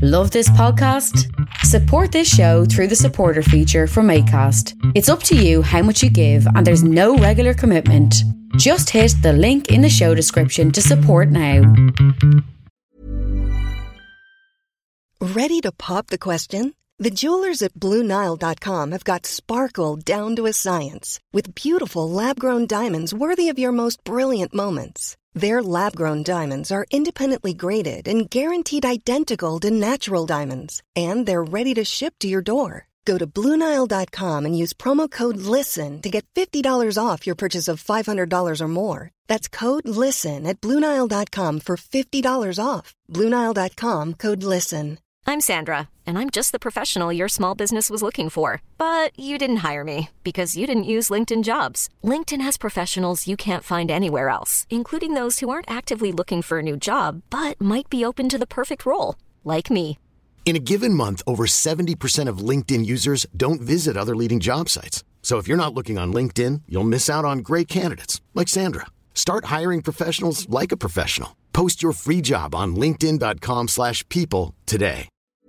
Love this podcast? Support this show through the supporter feature from Acast. It's up to you how much you give and there's no regular commitment. Just hit the link in the show description to support now. Ready to pop the question? The jewelers at BlueNile.com have got sparkle down to a science with beautiful lab-grown diamonds worthy of your most brilliant moments. Their lab-grown diamonds are independently graded and guaranteed identical to natural diamonds. And they're ready to ship to your door. Go to BlueNile.com and use promo code LISTEN to get $50 off your purchase of $500 or more. That's code LISTEN at BlueNile.com for $50 off. BlueNile.com, code LISTEN. I'm Sandra, and I'm just the professional your small business was looking for. But you didn't hire me because you didn't use LinkedIn Jobs. LinkedIn has professionals you can't find anywhere else, including those who aren't actively looking for a new job, but might be open to the perfect role, like me. In a given month, over 70% of LinkedIn users don't visit other leading job sites. So if you're not looking on LinkedIn, you'll miss out on great candidates, like Sandra. Start hiring professionals like a professional. Post your free job on linkedin.com/people today.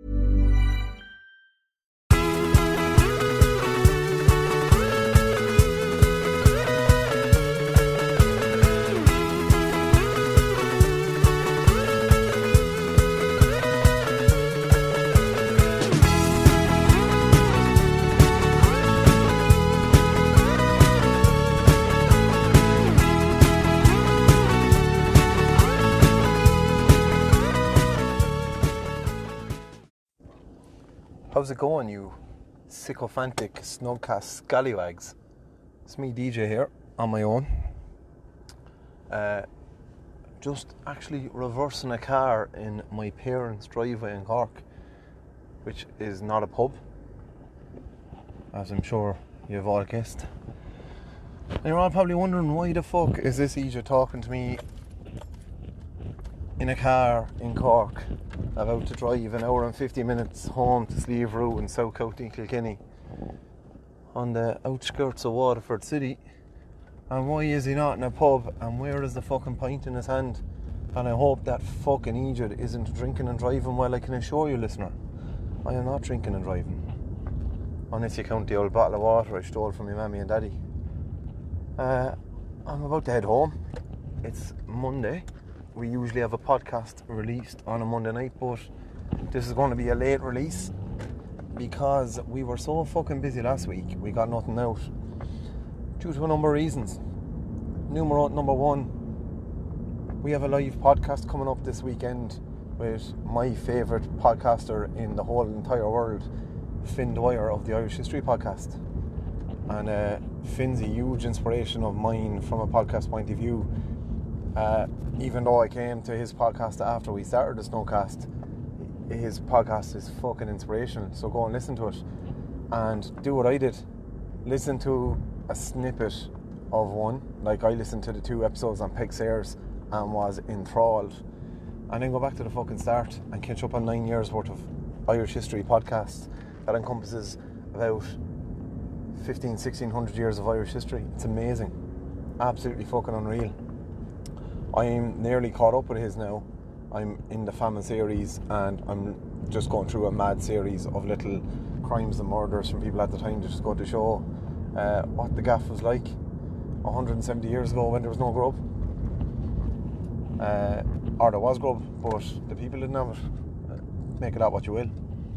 How's it going, you sycophantic snugcast scallywags? It's me, DJ, here on my own. Just actually reversing a car in my parents' driveway in Cork, which is not a pub, as I'm sure you've all guessed. And you're all probably wondering, why the fuck is this EJ talking to me in a car in Cork, about to drive an hour and 50 minutes home to Slieve Route in South County Kilkenny, on the outskirts of Waterford City? And why is he not in a pub? And where is the fucking pint in his hand? And I hope that fucking Egypt isn't drinking and driving. Well, I can assure you, listener, I am not drinking and driving, unless you count the old bottle of water I stole from my mammy and daddy. I'm about to head home. It's Monday. We usually have a podcast released on a Monday night, but this is going to be a late release because we were so fucking busy last week. We got nothing out due to a number of reasons. Number one, we have a live podcast coming up this weekend with my favourite podcaster in the whole entire world, Finn Dwyer of the Irish History Podcast. And Finn's a huge inspiration of mine from a podcast point of view. Even though I came to his podcast after we started the Snowcast, his podcast is fucking inspirational. So go and listen to it and do what I did. Listen to a snippet of one. Like, I listened to the 2 episodes on Peg Sayers and was enthralled. And then go back to the fucking start and catch up on 9 years worth of Irish history podcasts that encompasses about 1600 years of Irish history. It's amazing. Absolutely fucking unreal. I'm nearly caught up with his now. I'm in the famine series and I'm just going through a mad series of little crimes and murders from people at the time to just go to show what the gaff was like 170 years ago when there was no grub. Or there was grub, but the people didn't have it. Make it out what you will.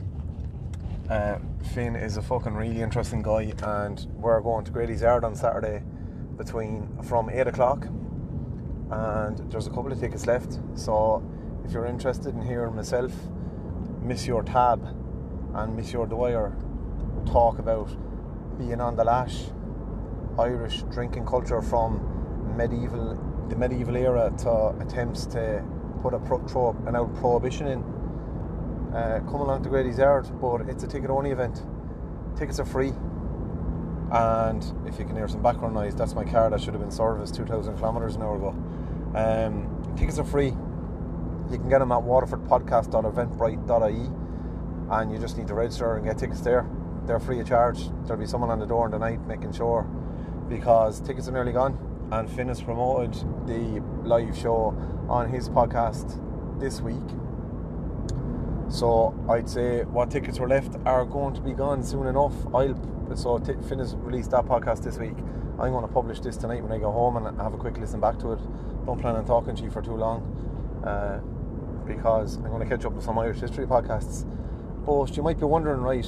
Finn is a fucking really interesting guy, and we're going to Grady's Yard on Saturday from 8 o'clock. And there's a couple of tickets left, so if you're interested in hearing myself, Monsieur Tab and Monsieur Dwyer talk about being on the lash, Irish drinking culture from the medieval era to attempts to put an out prohibition in, come along to Grady's Yard. But it's a ticket only event. Tickets are free, and if you can hear some background noise, that's my car that should have been serviced 2,000 kilometres an hour ago. Tickets are free. You can get them at waterfordpodcast.eventbrite.ie, and you just need to register and get tickets there. They're free of charge. There'll be someone on the door in the night making sure, because tickets are nearly gone, and Finn has promoted the live show on his podcast this week. So I'd say what tickets were left are going to be gone soon enough. Finn released that podcast this week. I'm going to publish this tonight when I go home and have a quick listen back to it. Don't plan on talking to you for too long, because I'm going to catch up with some Irish history podcasts. But you might be wondering, right,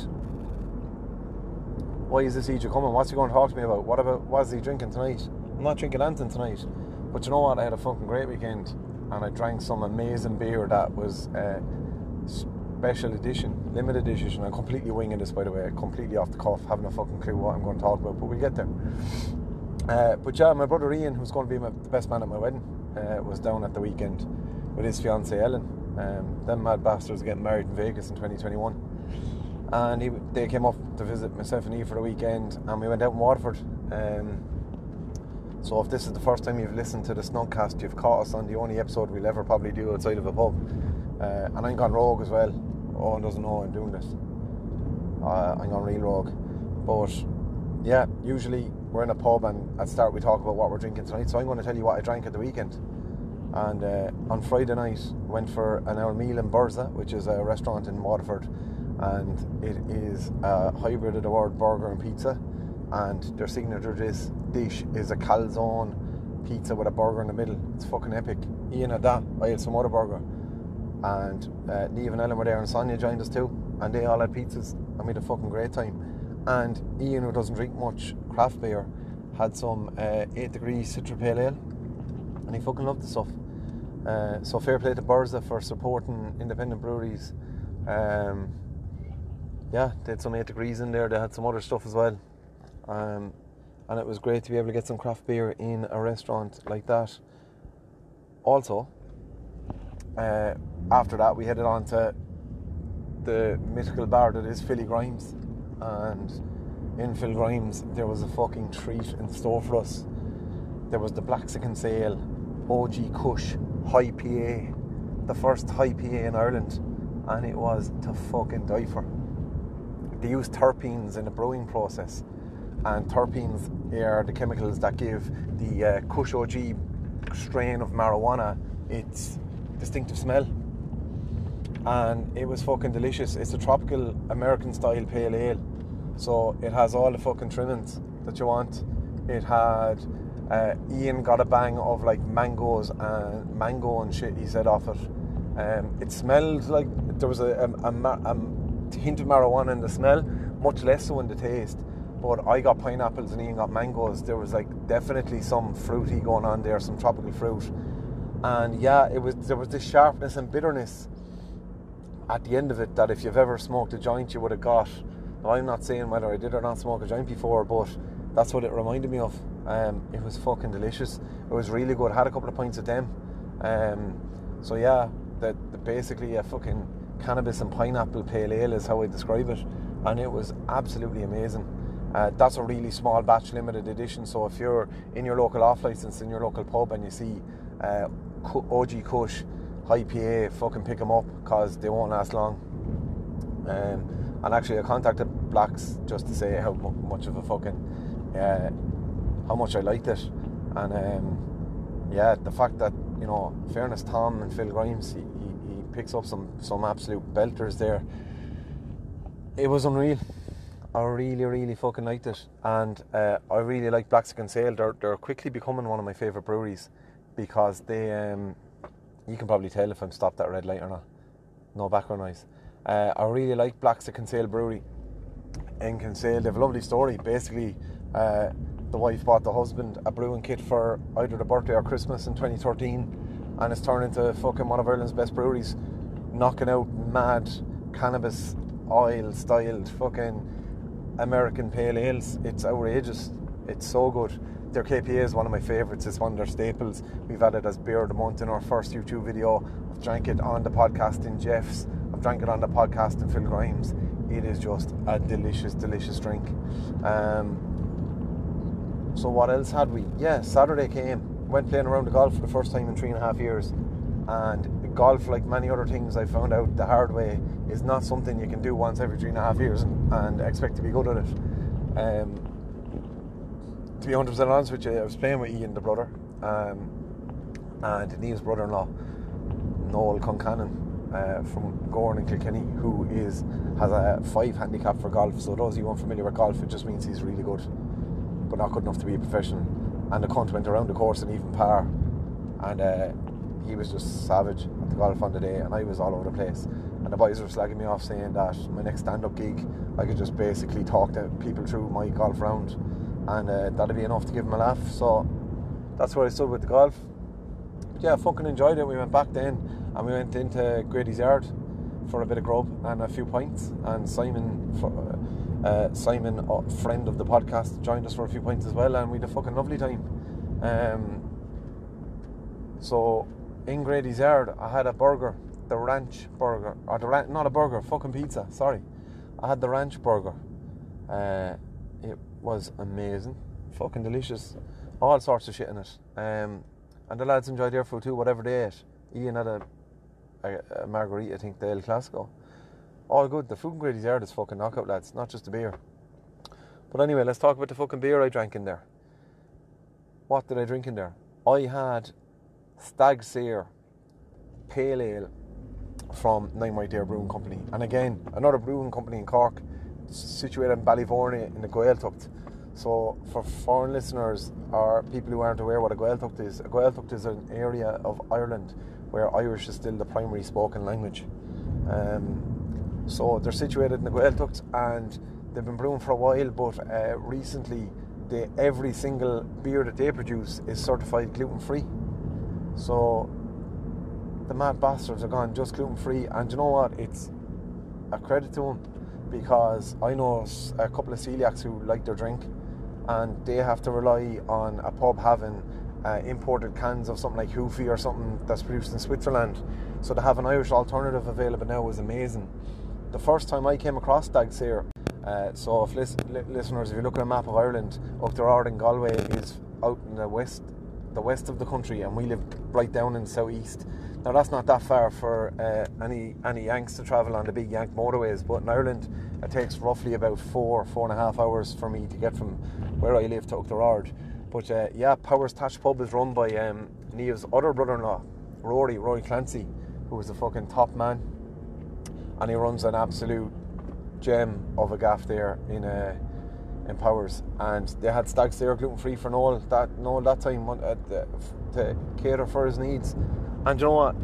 why is this EJ coming? What's he going to talk to me about? What is he drinking tonight? I'm not drinking anything tonight. But you know what? I had a fucking great weekend, and I drank some amazing beer that was special edition, limited edition. I'm completely winging this, by the way, completely off the cuff, having a fucking clue what I'm going to talk about, but we'll get there. But yeah, my brother Ian, who's going to be the best man at my wedding, was down at the weekend with his fiancée Ellen. Them mad bastards getting married in Vegas in 2021, and they came up to visit myself and Eve for the weekend, and we went out in Waterford. So if this is the first time you've listened to the Snugcast, you've caught us on the only episode we'll ever probably do outside of a pub. And I'm gone rogue as well. Owen doesn't know I'm doing this. I'm gone real rogue. But yeah, usually we're in a pub and at start we talk about what we're drinking tonight. So I'm going to tell you what I drank at the weekend. And on Friday night went for an hour meal in Burza, which is a restaurant in Waterford, and it is a hybrid of the word burger and pizza. And their signature dish is a calzone pizza with a burger in the middle. It's fucking epic. Ian had that. I had some other burger. And Neve and Ellen were there, and Sonia joined us too, and they all had pizzas, and we had a fucking great time. And Ian, who doesn't drink much craft beer, had some 8 Degrees Citra Pale Ale, and he fucking loved the stuff. So fair play to Burza for supporting independent breweries. Yeah, they had some 8 Degrees in there. They had some other stuff as well, and it was great to be able to get some craft beer in a restaurant like that. Also, after that we headed on to the mythical bar that is Philly Grimes, and in Phil Grimes there was a fucking treat in store for us. There was the Blaxican Sale OG Kush High PA, the first High PA in Ireland, and it was to fucking die for. They use terpenes in the brewing process, and terpenes are the chemicals that give the Kush OG strain of marijuana its distinctive smell. And it was fucking delicious. It's a tropical American style pale ale, so it has all the fucking trimmings that you want. It had Ian got a bang of like mango and shit, he said, off it. It smelled like there was a hint of marijuana in the smell, much less so in the taste. But I got pineapples and Ian got mangoes. There was like definitely some fruity going on there, some tropical fruit. And yeah, there was this sharpness and bitterness at the end of it that if you've ever smoked a joint you would have got. Now, I'm not saying whether I did or not smoke a joint before, but that's what it reminded me of. It was fucking delicious. It was really good. I had a couple of pints of them. So yeah, basically a fucking cannabis and pineapple pale ale is how I describe it, and it was absolutely amazing. That's a really small batch limited edition, so if you're in your local off licence in your local pub and you see OG Kush High PA, fucking pick them up, because they won't last long. And actually I contacted Blacks just to say how much of a fucking how much I liked it. And yeah, the fact that, you know, fairness, Tom and Phil Grimes, he picks up some absolute belters there. It was unreal. I really fucking liked it. And I really like Blaxican Sale. They're quickly becoming one of my favourite breweries, because they you can probably tell if I'm stopped at red light or not. No background noise. I really like Blaxican Sale Brewery in Kinsale. They have a lovely story. Basically, the wife bought the husband a brewing kit for either the birthday or Christmas in 2013, and it's turned into fucking one of Ireland's best breweries, knocking out mad cannabis oil styled fucking American pale ales. It's outrageous. It's so good. Their KPA is one of my favourites. It's one of their staples. We've had it as beer of the month in our first YouTube video. I've drank it on the podcast in Jeff's. I've drank it on the podcast in Phil Grimes. It is just a delicious drink. So what else had we? Yeah, Saturday came. Went playing around the golf for the first time in 3.5 years. And golf, like many other things I found out the hard way, is not something you can do once every 3.5 years and expect to be good at it. To be 100% honest with you, I was playing with Ian, the brother, and Neve's brother-in-law, Noel Concannon. from Gorn and Kilkenny, who has a 5 handicap for golf. So those of you unfamiliar with golf, it just means he's really good, but not good enough to be a professional. And the cunt went around the course in even par, and he was just savage at the golf on the day, and I was all over the place. And the boys were slagging me off, saying that my next stand-up gig, I could just basically talk to people through my golf round, and that'd be enough to give them a laugh. So that's where I stood with the golf. But yeah, I fucking enjoyed it. We went back then, and we went into Grady's yard for a bit of grub and a few pints. And Simon, friend of the podcast, joined us for a few pints as well, and we had a fucking lovely time. So in Grady's yard, I had a burger, the ranch burger, or not a burger, fucking pizza. Sorry, I had the ranch burger. It was amazing, fucking delicious, all sorts of shit in it. And the lads enjoyed their food too, whatever they ate. Ian had a margarita, I think, the El Clasico. All good. The food in Grady's yard is fucking knockout, lads, not just the beer. But anyway, let's talk about the fucking beer I drank in there. What did I drink in there? I had Stag's Sayre Pale Ale from Nine White Deer Brewing Company. And again, another brewing company in Cork, situated in Ballyvorney in the Gaeltacht. So for foreign listeners or people who aren't aware what a Gaeltacht is an area of Ireland where Irish is still the primary spoken language. So they're situated in the Gaeltacht, and they've been brewing for a while, but recently every single beer that they produce is certified gluten-free. So the mad bastards are gone just gluten-free, and you know what? It's a credit to them, because I know a couple of celiacs who like their drink, and they have to rely on a pub having imported cans of something like Hoofy or something that's produced in Switzerland. So to have an Irish alternative available now is amazing. The first time I came across Stag's Sayre, so if listeners, if you look at a map of Ireland, Oughterard in Galway is out in the west of the country, and we live right down in the southeast. Now that's not that far for any Yanks to travel on the big Yank motorways, but in Ireland it takes roughly about 4.5 hours for me to get from where I live to Oughterard. But yeah, Powers Thatch Pub is run by Niamh's other brother-in-law, Rory Clancy, who was the fucking top man, and he runs an absolute gem of a gaff there in Powers. And they had Stag's Sayre gluten-free for Noel that time to cater for his needs. And you know what?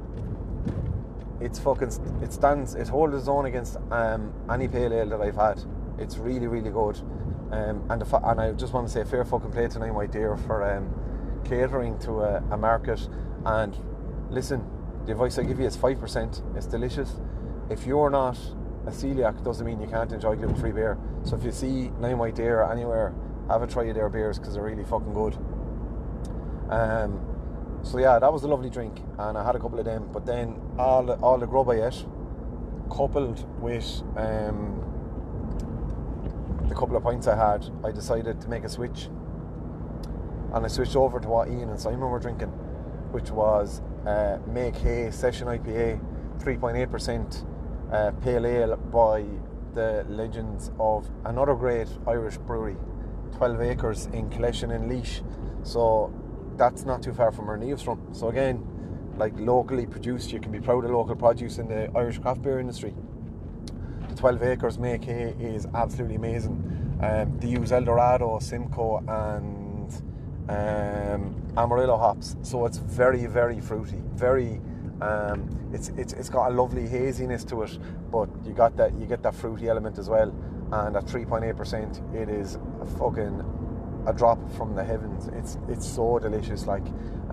It holds its own against any pale ale that I've had. It's really, really good. And I just want to say fair fucking play to Nine White Deer for catering to a market. And listen, the advice I give you is 5%. It's delicious. If you're not a celiac, doesn't mean you can't enjoy gluten-free beer. So if you see Nine White Deer anywhere, have a try of their beers, because they're really fucking good. So yeah, that was a lovely drink, and I had a couple of them. But then all the grub I ate, coupled with the couple of pints I had, I decided to make a switch, and I switched over to what Ian and Simon were drinking, which was Make Hay Session IPA, 3.8% pale ale by the legends of another great Irish brewery, 12 Acres in Collection in Laois. So that's not too far from where Niamh's from. So again, like locally produced, you can be proud of local produce in the Irish craft beer industry. The 12 Acres Make Hay is absolutely amazing. They use Eldorado, Simcoe and Amarillo hops, so it's very, very fruity. Very, it's got a lovely haziness to it, but you get that fruity element as well. And at 3.8%, it is a drop from the heavens. It's so delicious. Like,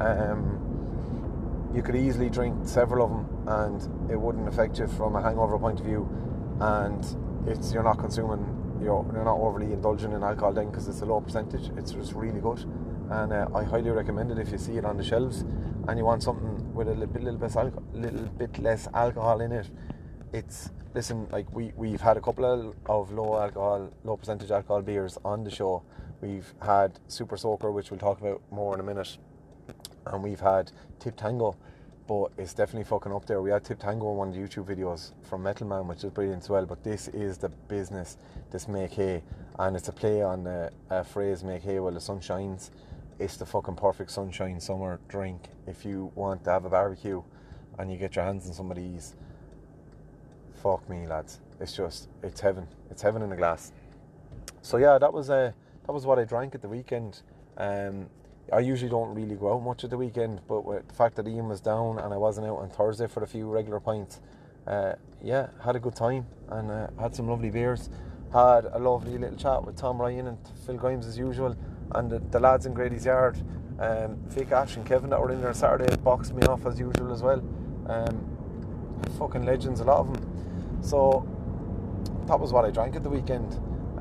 you could easily drink several of them and it wouldn't affect you from a hangover point of view, and you're not overly indulging in alcohol then, because it's a low percentage. It's just really good, and I highly recommend it if you see it on the shelves and you want something with a little bit less alcohol in it. Listen, like we've had a couple of low percentage alcohol beers on the show. We've had Super Soaker, which we'll talk about more in a minute, and we've had Tip Tango, but it's definitely fucking up there. We had Tip Tango in one of the YouTube videos from Metal Man, which is brilliant as well, but this is the business, this Make Hay, and it's a play on a phrase, Make Hay while the sun shines. It's the fucking perfect sunshine summer drink if you want to have a barbecue and you get your hands on some of these, fuck me, lads, it's heaven. It's heaven in a glass. So yeah, that was what I drank at the weekend. I usually don't really go out much at the weekend, but with the fact that Ian was down and I wasn't out on Thursday for a few regular pints, had a good time, and had some lovely beers. Had a lovely little chat with Tom Ryan and Phil Grimes as usual, and the lads in Grady's Yard, Vic, Ash and Kevin that were in there Saturday boxed me off as usual as well. Fucking legends, a lot of them. So that was what I drank at the weekend.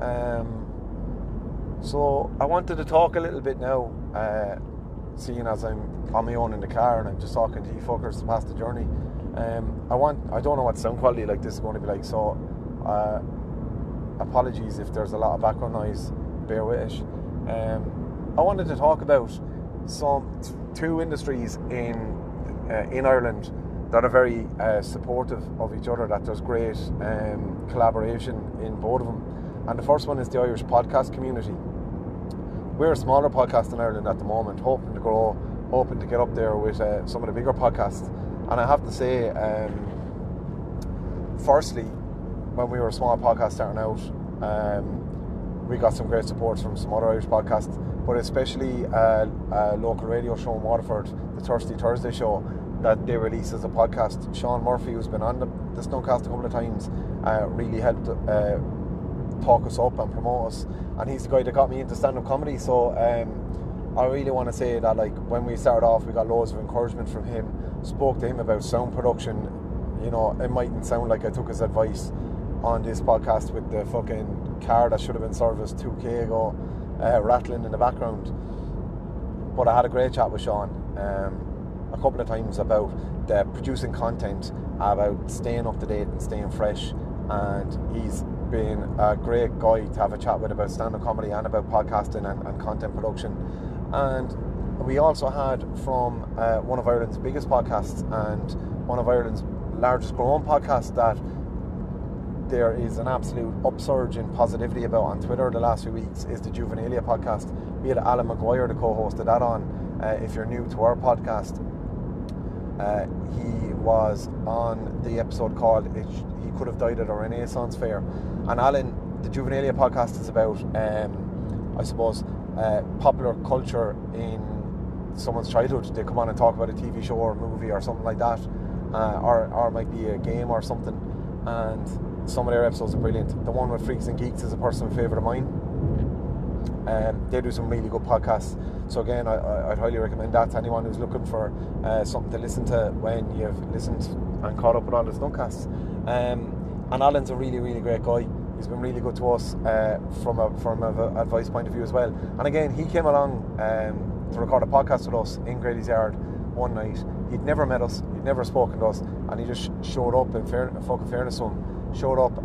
So I wanted to talk a little bit now, seeing as I'm on my own in the car and I'm just talking to you fuckers to pass the journey. I don't know what sound quality like this is going to be like, so apologies if there's a lot of background noise, bear with it. I wanted to talk about two industries in Ireland that are very supportive of each other, that there's great collaboration in both of them. And the first one is the Irish podcast community. We're a smaller podcast in Ireland at the moment, hoping to grow, hoping to get up there with some of the bigger podcasts. And I have to say, firstly, when we were a small podcast starting out, we got some great support from some other Irish podcasts, but especially a local radio show in Waterford, the Thirsty Thursday show, that they release as a podcast. Sean Murphy, who's been on the Snowcast a couple of times, really helped talk us up and promote us, and he's the guy that got me into stand-up comedy. So I really want to say that, like, when we started off, we got loads of encouragement from him, spoke to him about sound production. You know, it mightn't sound like I took his advice on this podcast with the fucking car that should have been serviced 2k ago rattling in the background, but I had a great chat with Sean a couple of times about producing content, about staying up to date and staying fresh, and he's been a great guy to have a chat with about stand-up comedy and about podcasting and content production. And we also had from one of Ireland's biggest podcasts and one of Ireland's largest growing podcasts that there is an absolute upsurge in positivity about on Twitter the last few weeks, is the Juvenilia podcast. We had Alan Maguire, the co-host of that, on. If you're new to our podcast, he was on the episode called He Could Have Died at a Renaissance Fair. And Alan, the Juvenilia podcast is about, I suppose, popular culture in someone's childhood. They come on and talk about a TV show or a movie or something like that, or it might be a game or something, and some of their episodes are brilliant. The one with Freaks and Geeks is a personal favourite of mine. They do some really good podcasts, so again, I'd highly recommend that to anyone who's looking for something to listen to when you've listened and caught up with all the Snowcasts. And Alan's a really, really great guy. He's been really good to us from an advice point of view as well. And again, he came along to record a podcast with us in Grady's Yard one night. He'd never met us, he'd never spoken to us, and he just showed up. In fucking fairness to him, showed up,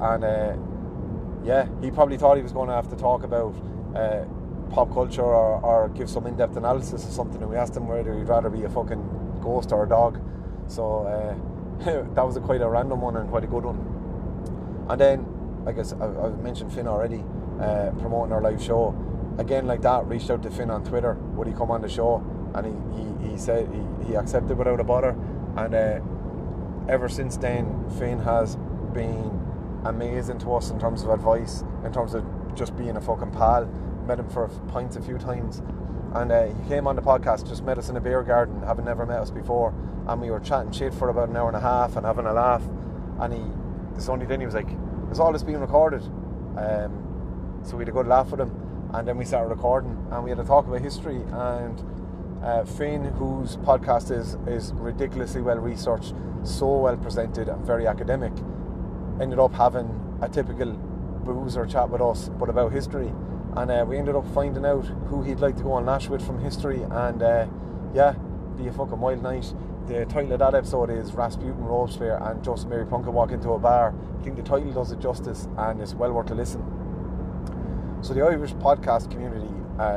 and he probably thought he was going to have to talk about pop culture or give some in-depth analysis or something, and we asked him whether he'd rather be a fucking ghost or a dog. So that was quite a random one and quite a good one. And then, I guess I've mentioned Finn already, promoting our live show. Again, like that, reached out to Finn on Twitter, would he come on the show, and he said he accepted without a bother. And ever since then, Finn has been amazing to us in terms of advice, in terms of just being a fucking pal. Met him for pints a few times, and he came on the podcast, just met us in a beer garden, having never met us before, and we were chatting shit for about an hour and a half and having a laugh. And this only then he was like, "Is all this being recorded?" So we had a good laugh with him, and then we started recording, and we had a talk about history. And Finn, whose podcast is ridiculously well researched, so well presented and very academic, ended up having a typical boozer chat with us, but about history. And we ended up finding out who he'd like to go on lash with from history, and be a fucking wild night. The title of that episode is Rasputin, Robespierre and Joseph Mary Plunkett Walk Into a Bar. I think the title does it justice, and it's well worth a listen. So the Irish podcast community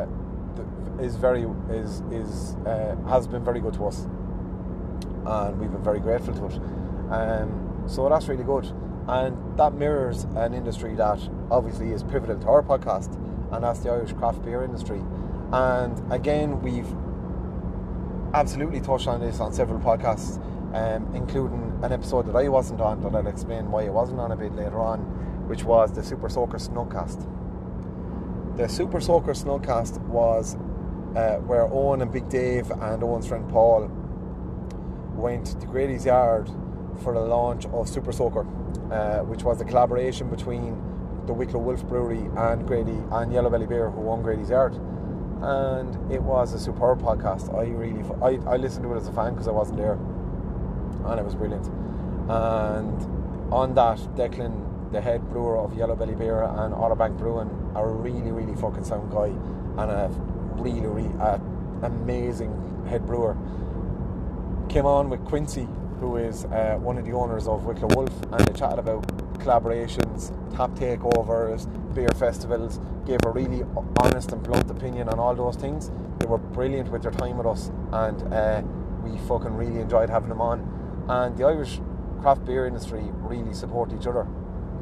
has been very good to us, and we've been very grateful to it. So that's really good, and that mirrors an industry that obviously is pivotal to our podcast, and that's the Irish craft beer industry. And again, we've absolutely touched on this on several podcasts. including an episode that I wasn't on, that I'll explain why I wasn't on a bit later on, which was the Super Soaker Snugcast. The Super Soaker Snugcast was where Owen and Big Dave and Owen's friend Paul went to Grady's Yard for the launch of Super Soaker, which was a collaboration between the Wicklow Wolf Brewery and Grady and Yellow Belly Beer, who own Grady's Yard. And it was a superb podcast. I listened to it as a fan because I wasn't there, and it was brilliant. And on that, Declan, the head brewer of Yellow Belly Beer and Otterbank Brewing, a really fucking sound guy and a really amazing head brewer, came on with Quincy, who is one of the owners of Wicklow Wolf, and they chatted about collaborations, tap takeovers, beer festivals, gave a really honest and blunt opinion on all those things. They were brilliant with their time with us, and we fucking really enjoyed having them on. And the Irish craft beer industry really support each other.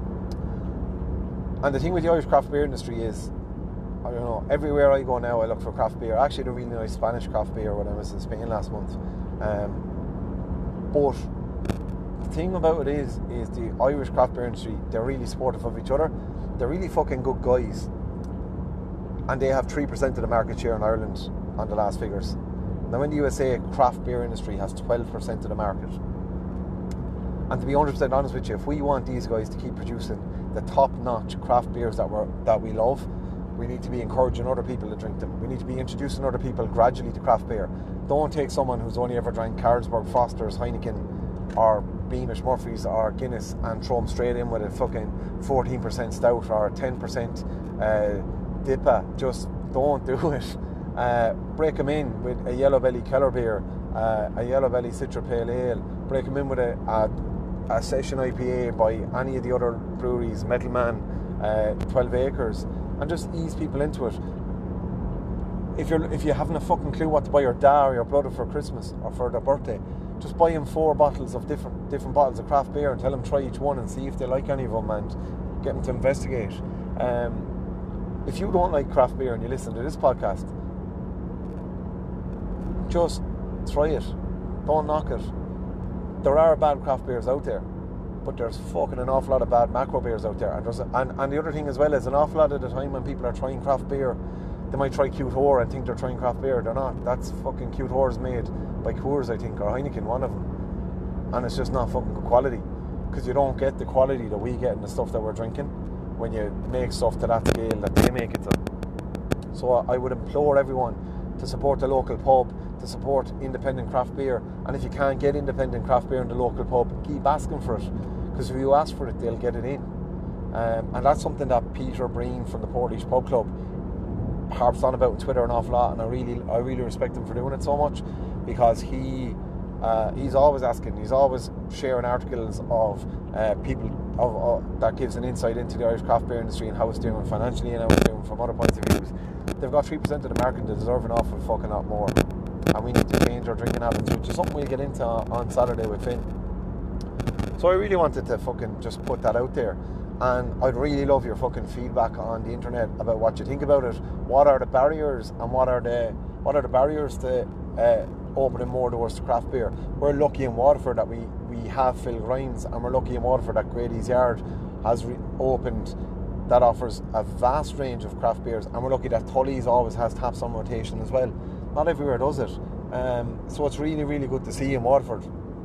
And the thing with the Irish craft beer industry is, I don't know, everywhere I go now I look for craft beer. I actually had a really nice Spanish craft beer when I was in Spain last month. But the thing about it is the Irish craft beer industry, they're really supportive of each other. They're really fucking good guys. And they have 3% of the market share in Ireland on the last figures. Now in the USA, craft beer industry has 12% of the market. And to be 100% honest with you, if we want these guys to keep producing the top-notch craft beers that we love, we need to be encouraging other people to drink them. We need to be introducing other people gradually to craft beer. Don't take someone who's only ever drank Carlsberg, Foster's, Heineken, or Beamish, Murphy's, or Guinness and throw them straight in with a fucking 14% stout or 10% DIPA. Just don't do it. Break them in with a Yellow Belly Keller beer, a Yellow Belly Citra Pale Ale. Break them in with a session IPA by any of the other breweries, Metal Man, 12 Acres, and just ease people into it. If you haven't a fucking clue what to buy your dad or your brother for Christmas or for their birthday, just buy them 4 bottles of different bottles of craft beer and tell them try each one and see if they like any of them, and get them to investigate. If you don't like craft beer and you listen to this podcast, just try it. Don't knock it. There are bad craft beers out there, but there's fucking an awful lot of bad macro beers out there. And the other thing as well is, an awful lot of the time when people are trying craft beer, they might try Q4 and think they're trying craft beer. They're not. That's fucking Q4 is made by Coors, I think, or Heineken, one of them. And it's just not fucking good quality, because you don't get the quality that we get in the stuff that we're drinking when you make stuff to that scale that they make it to. So I would implore everyone to support the local pub, to support independent craft beer, and if you can't get independent craft beer in the local pub, keep asking for it, because if you ask for it, they'll get it in. And that's something that Peter Breen from the Portage Pub Club harps on about on Twitter an awful lot, and I really respect him for doing it so much, because he's always asking, he's always sharing articles of people that gives an insight into the Irish craft beer industry and how it's doing financially and how it's doing from other points of views. They've got 3% of the market, they deserve an awful fucking lot more, and we need to change our drinking habits, which is something we'll get into on Saturday with Finn. So I really wanted to fucking just put that out there, and I'd really love your fucking feedback on the internet about what you think about it. What are the barriers, and what are the barriers to opening more doors to craft beer? We're lucky in Waterford that we have Phil Grimes, and we're lucky in Waterford that Grady's Yard has opened that offers a vast range of craft beers, and we're lucky that Tully's always has taps on rotation as well. Not everywhere does it, so it's really good to see you in Waterford.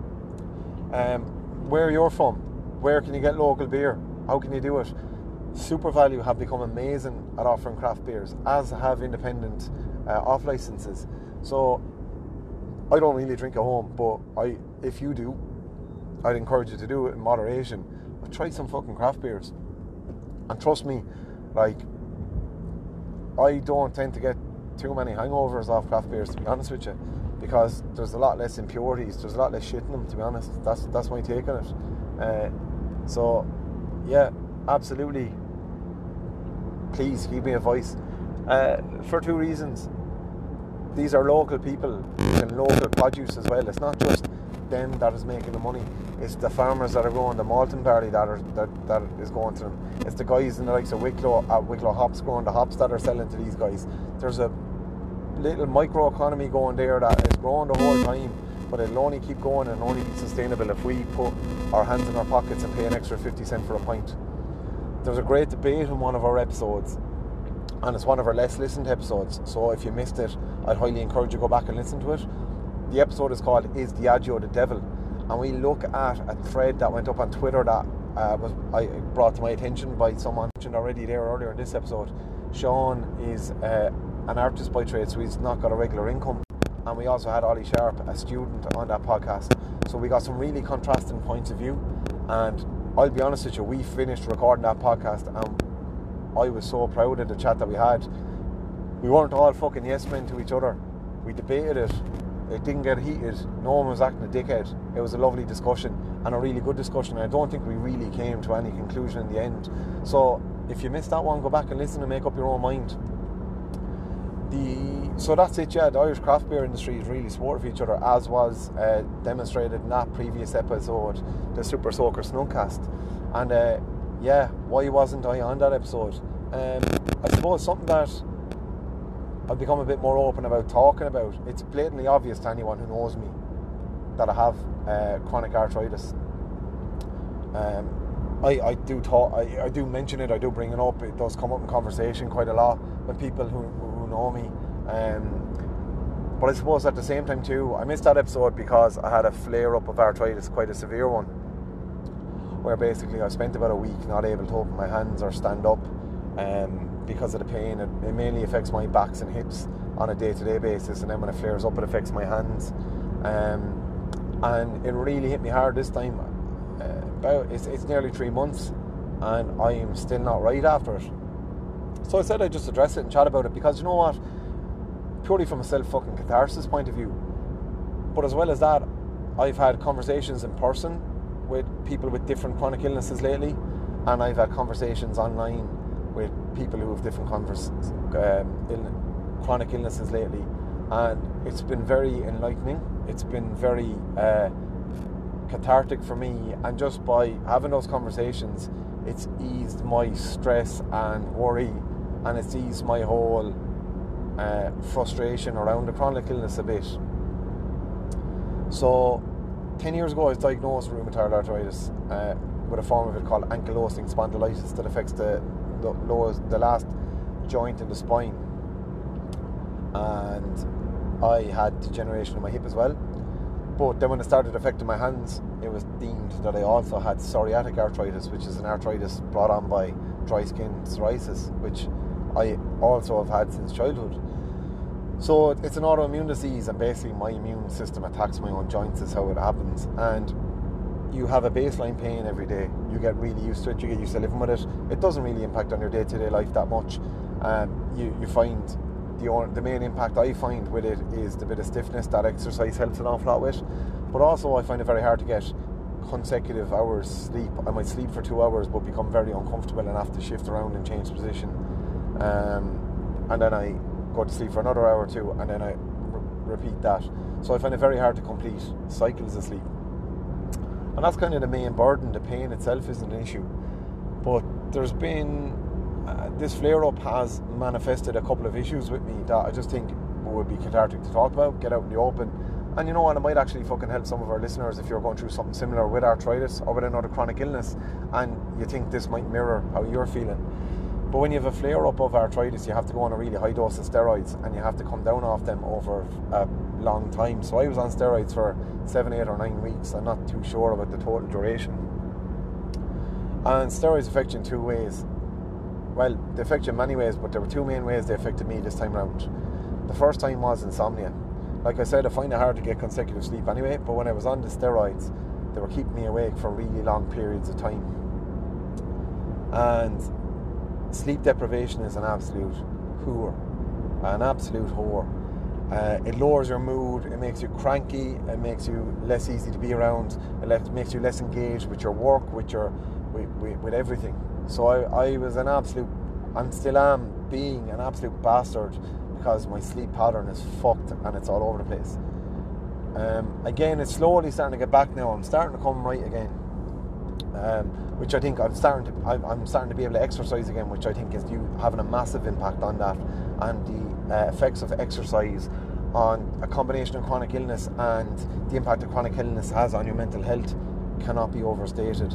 Where you're from, where can you get local beer? How can you do it? SuperValu have become amazing at offering craft beers, as have independent off licenses. So I don't really drink at home, but if you do, I'd encourage you to do it in moderation. But try some fucking craft beers, and trust me, like, I don't tend to get too many hangovers off craft beers, to be honest with you, because there's a lot less impurities, there's a lot less shit in them, to be honest. That's my take on it. So yeah, absolutely, please give me a voice, for 2 reasons. These are local people and local produce as well. It's not just them that is making the money, it's the farmers that are growing the malt and barley that is going to them. It's the guys in the likes of Wicklow Hops growing the hops that are selling to these guys. There's a little micro economy going there that is growing the whole time, but it'll only keep going and only be sustainable if we put our hands in our pockets and pay an extra 50 cents for a pint. There was a great debate in one of our episodes, and it's one of our less listened episodes, so if you missed it, I'd highly encourage you to go back and listen to it. The episode is called Is Diageo the Devil? And we look at a thread that went up on Twitter that was brought to my attention by someone mentioned already there earlier in this episode. Sean is an artist by trade, so he's not got a regular income. And we also had Ollie Sharp, a student, on that podcast. So we got some really contrasting points of view. And I'll be honest with you, we finished recording that podcast and I was so proud of the chat that we had. We weren't all fucking yes men to each other. We debated it. It didn't get heated. No one was acting a dickhead. It was a lovely discussion and a really good discussion. I don't think we really came to any conclusion in the end. So if you missed that one, go back and listen and make up your own mind. So that's it, yeah. The Irish craft beer industry is really supportive of each other, as was demonstrated in that previous episode, the Super Soaker Snuggcast. And yeah, why wasn't I on that episode? I suppose something that I've become a bit more open about talking about. It's blatantly obvious to anyone who knows me that I have chronic arthritis. I do mention it, I do bring it up. It does come up in conversation quite a lot with people who know me. But I suppose at the same time too, I missed that episode because I had a flare-up of arthritis, quite a severe one, where basically I spent about a week not able to open my hands or stand up because of the pain. It mainly affects my backs and hips on a day-to-day basis, and then when it flares up it affects my hands. And it really hit me hard this time. It's nearly 3 months and I am still not right after it. So I said I'd just address it and chat about it, because you know what, purely from a self-fucking catharsis point of view, but as well as that, I've had conversations in person with people with different chronic illnesses lately, and I've had conversations online with people who have different chronic illnesses lately, and it's been very enlightening. It's been very cathartic for me, and just by having those conversations, it's eased my stress and worry, and it's eased my whole frustration around the chronic illness a bit. So 10 years ago I was diagnosed with rheumatoid arthritis with a form of it called ankylosing spondylitis that affects the last joint in the spine, and I had degeneration in my hip as well. But then when it started affecting my hands, it was deemed that I also had psoriatic arthritis, which is an arthritis brought on by dry skin psoriasis, which I also have had since childhood. So it's an autoimmune disease, and basically my immune system attacks my own joints is how it happens. And you have a baseline pain every day. You get really used to it, you get used to living with it. It doesn't really impact on your day-to-day life that much. You find the main impact I find with it is the bit of stiffness that exercise helps an awful lot with. But also I find it very hard to get consecutive hours sleep. I might sleep for 2 hours but become very uncomfortable and have to shift around and change position. And then I go to sleep for another hour or two, and then I repeat that. So I find it very hard to complete cycles of sleep. And that's kind of the main burden. The pain itself isn't an issue. But there's been... this flare-up has manifested a couple of issues with me that I just think would be cathartic to talk about, get out in the open. And you know what, it might actually fucking help some of our listeners if you're going through something similar with arthritis or with another chronic illness and you think this might mirror how you're feeling. But when you have a flare-up of arthritis, you have to go on a really high dose of steroids, and you have to come down off them over a long time. So I was on steroids for 7, 8 or 9 weeks. I'm not too sure about the total duration. And steroids affect you in 2 ways. Well, they affect you in many ways, but there were 2 main ways they affected me this time around. The first time was insomnia. Like I said, I find it hard to get consecutive sleep anyway, but when I was on the steroids, they were keeping me awake for really long periods of time. And sleep deprivation is an absolute whore. It lowers your mood, it makes you cranky, it makes you less easy to be around, it makes you less engaged with your work, with everything. So I was an absolute, and still am being an absolute bastard, because my sleep pattern is fucked and it's all over the place. Again, it's slowly starting to get back now. I'm starting to come right again, which I think I'm starting to be able to exercise again, which I think is having a massive impact on that. And the effects of exercise on a combination of chronic illness and the impact that chronic illness has on your mental health cannot be overstated.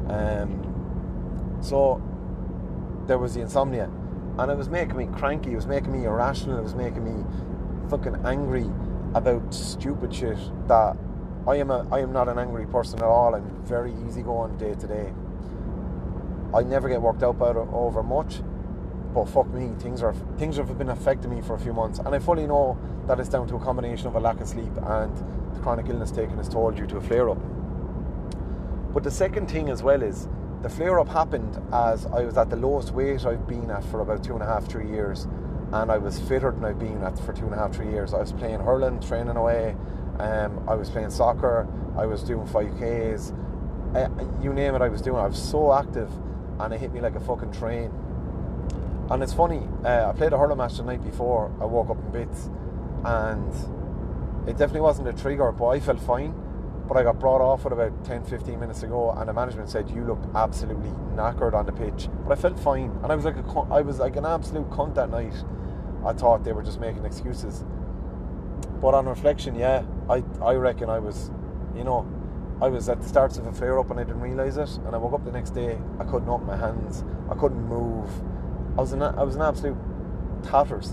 So there was the insomnia, and it was making me cranky, it was making me irrational, it was making me fucking angry about stupid shit that I am not an angry person at all. I'm very easygoing day to day. I never get worked out over much, but fuck me, things have been affecting me for a few months, and I fully know that it's down to a combination of a lack of sleep and the chronic illness taking its toll due to a flare-up. But the second thing as well is, the flare-up happened as I was at the lowest weight I've been at for about 2.5-3 years, and I was fitter than I've been at for 2.5-3 years. I was playing hurling, training away, I was playing soccer, I was doing 5Ks, you name it I was doing. I was so active, and it hit me like a fucking train. And it's funny, I played a hurling match the night before, I woke up in bits, and it definitely wasn't a trigger, but I felt fine. But I got brought off it about 10-15 minutes ago, and the management said, you looked absolutely knackered on the pitch. But I felt fine, and I was like an absolute cunt that night. I thought they were just making excuses. But on reflection, yeah, I reckon I was at the starts of a flare-up and I didn't realise it, and I woke up the next day, I couldn't open my hands, I couldn't move, I was in absolute tatters.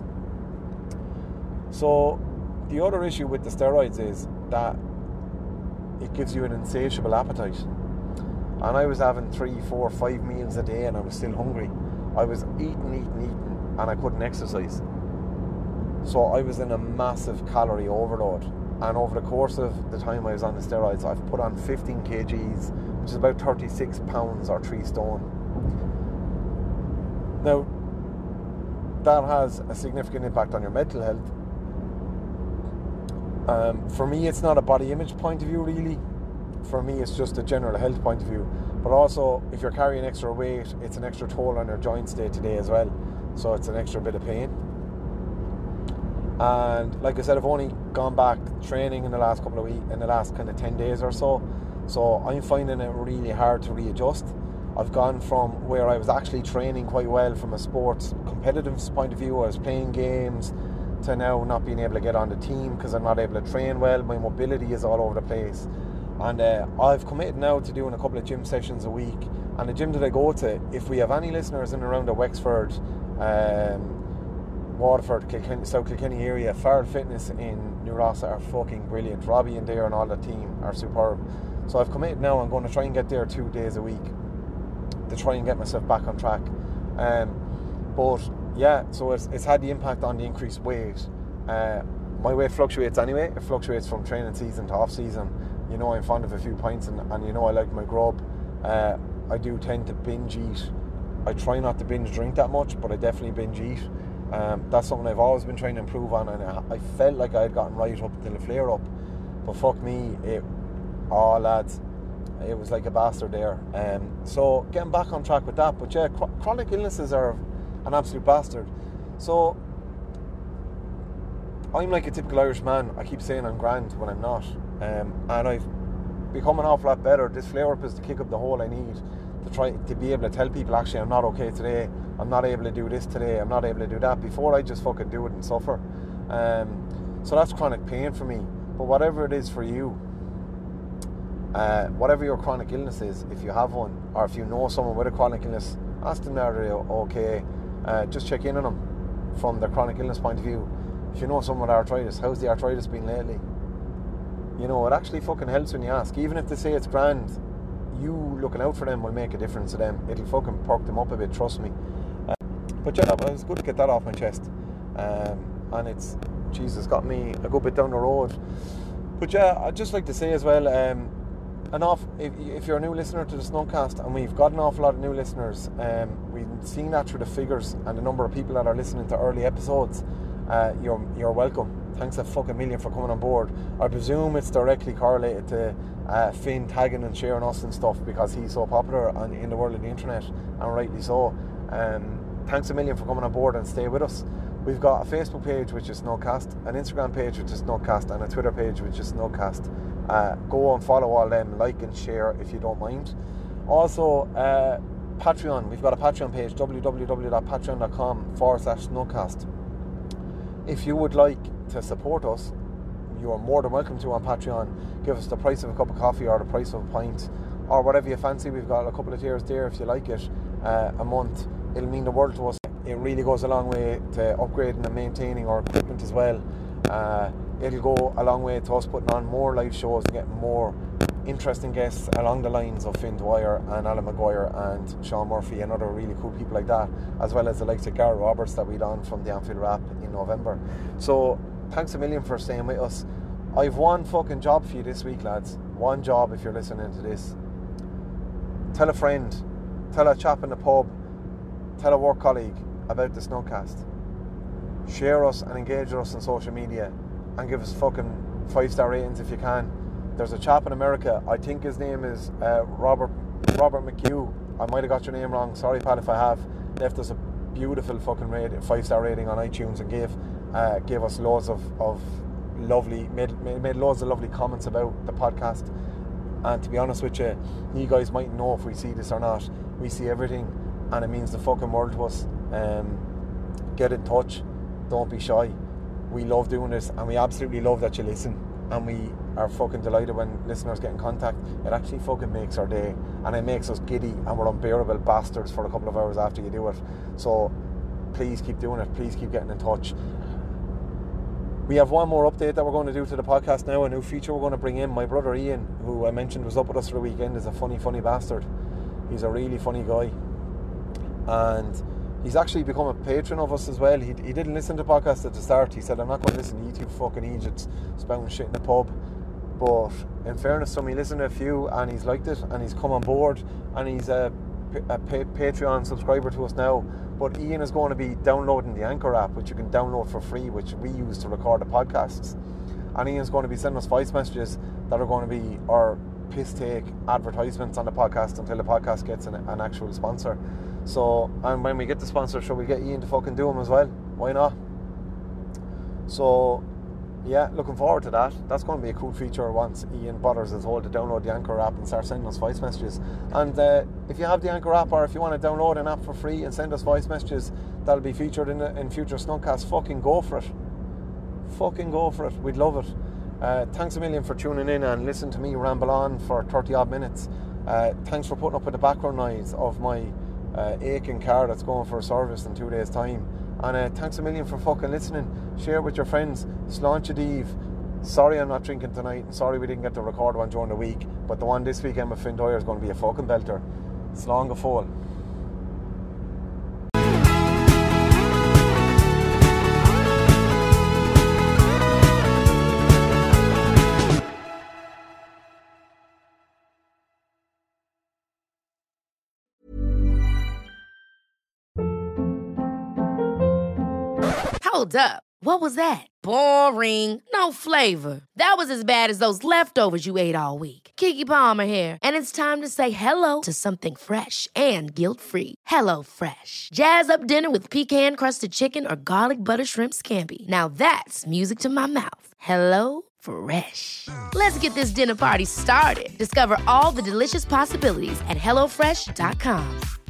So the other issue with the steroids is that it gives you an insatiable appetite, and I was having 3, 4, 5 meals a day and I was still hungry. I was eating, and I couldn't exercise. So I was in a massive calorie overload, and over the course of the time I was on the steroids, I've put on 15 kgs, which is about 36 pounds or 3 stone. Now, that has a significant impact on your mental health. For me, it's not a body image point of view really. For me, it's just a general health point of view. But also, if you're carrying extra weight, it's an extra toll on your joints day to day as well. So it's an extra bit of pain. And like I said, I've only gone back training in the last couple of weeks, in the last kind of 10 days or so. So I'm finding it really hard to readjust. I've gone from where I was actually training quite well from a sports competitive point of view, I was playing games, to now not being able to get on the team because I'm not able to train well. My mobility is all over the place. And I've committed now to doing a couple of gym sessions a week. And the gym that I go to, if we have any listeners in and around the Wexford, Waterford, Kilkenny, South Kilkenny area, Farrell Fitness in New Ross are fucking brilliant. Robbie and Dare and all the team are superb. So I've committed now, I'm going to try and get there 2 days a week to try and get myself back on track. But yeah, so it's had the impact on the increased weight. My weight fluctuates anyway. It fluctuates from training season to off season. You know, I'm fond of a few pints, and you know I like my grub. I do tend to binge eat. I try not to binge drink that much, but I definitely binge eat. That's something I've always been trying to improve on, and I felt like I had gotten right up until the flare up. But fuck me, lads, it was like a bastard there. So getting back on track with that. But yeah, chronic illnesses are an absolute bastard. So I'm like a typical Irish man. I keep saying I'm grand when I'm not, and I've become an awful lot better. This flare-up is to kick up the hole I need to try to be able to tell people, actually, I'm not okay today, I'm not able to do this today, I'm not able to do that, before I just fucking do it and suffer. So that's chronic pain for me. But whatever it is for you, whatever your chronic illness is, if you have one, or if you know someone with a chronic illness, ask them, are they okay? Just check in on them from the chronic illness point of view. If you know someone with arthritis, how's the arthritis been lately? You know, it actually fucking helps when you ask. Even if they say it's grand, you looking out for them will make a difference to them. It'll fucking perk them up a bit, trust me. But yeah, it was good to get that off my chest. And it's, Jesus, got me a good bit down the road. But yeah, I'd just like to say as well, if you're a new listener to the Snowcast, and we've got an awful lot of new listeners, we've seen that through the figures and the number of people that are listening to early episodes. You're welcome. Thanks a fucking million for coming on board. I presume it's directly correlated to Finn tagging and sharing us and stuff, because he's so popular in the world of the internet, and rightly so. Thanks a million for coming on board and stay with us. We've got a Facebook page, which is Snowcast, an Instagram page, which is Snowcast, and a Twitter page, which is Snowcast. Go and follow all them, like and share if you don't mind. Also, Patreon. We've got a Patreon page, www.patreon.com/Snowcast. If you would like to support us, you are more than welcome to on Patreon. Give us the price of a cup of coffee or the price of a pint or whatever you fancy. We've got a couple of tiers there if you like it a month. It'll mean the world to us. It really goes a long way to upgrading and maintaining our equipment as well. It'll go a long way to us putting on more live shows and getting more interesting guests along the lines of Finn Dwyer and Alan Maguire and Sean Murphy and other really cool people like that, as well as the likes of Gareth Roberts that we'd on from the Anfield Rap in November. So thanks a million for staying with us. I've one fucking job for you this week, lads. One job if you're listening to this. Tell a friend, tell a chap in the pub, tell a work colleague about the Snugcast. Share us and engage with us on social media and give us fucking 5-star ratings if you can. There's a chap in America, I think his name is Robert McHugh. I might have got your name wrong, sorry pal if I have. Left us a beautiful fucking 5-star rating on iTunes and gave us loads of lovely, made loads of lovely comments about the podcast. And to be honest with you, you guys might know if we see this or not. We see everything and it means the fucking world to us. Get in touch, don't be shy. We love doing this and we absolutely love that you listen, and we are fucking delighted when listeners get in contact. It actually fucking makes our day and it makes us giddy and we're unbearable bastards for a couple of hours after you do it. So please keep doing it, please keep getting in touch. We have one more update that we're going to do to the podcast now, a new feature we're going to bring in. My brother Ian, who I mentioned was up with us for the weekend, is a funny bastard. He's a really funny guy and he's actually become a patron of us as well. He didn't listen to the podcast at the start. He said, I'm not going to listen to you two fucking Egypts spouting shit in the pub. But in fairness to him, he listened to a few and he's liked it and he's come on board and he's a Patreon subscriber to us now. But Ian is going to be downloading the Anchor app, which you can download for free, which we use to record the podcasts. And Ian's going to be sending us voice messages that are going to be our piss take advertisements on the podcast until the podcast gets an actual sponsor. So, and when we get the sponsor, shall we get Ian to fucking do them as well? Why not? So, yeah, looking forward to that. That's going to be a cool feature once Ian bothers his whole to download the Anchor app and start sending us voice messages. And if you have the Anchor app, or if you want to download an app for free and send us voice messages that'll be featured in future Snugcasts, fucking go for it. Fucking go for it. We'd love it. Thanks a million for tuning in and listening to me ramble on for 30 odd minutes. Thanks for putting up with the background noise of my aching car that's going for a service in 2 days time. And thanks a million for fucking listening. Share it with your friends. Sláinte Díobh. Sorry I'm not drinking tonight, and sorry we didn't get to record one during the week, but the one this weekend with Finn Dwyer is going to be a fucking belter. Slán go fóill. Hold up. What was that? Boring. No flavor. That was as bad as those leftovers you ate all week. Keke Palmer here. And it's time to say hello to something fresh and guilt-free. Hello Fresh. Jazz up dinner with pecan-crusted chicken or garlic butter shrimp scampi. Now that's music to my mouth. Hello Fresh. Let's get this dinner party started. Discover all the delicious possibilities at HelloFresh.com.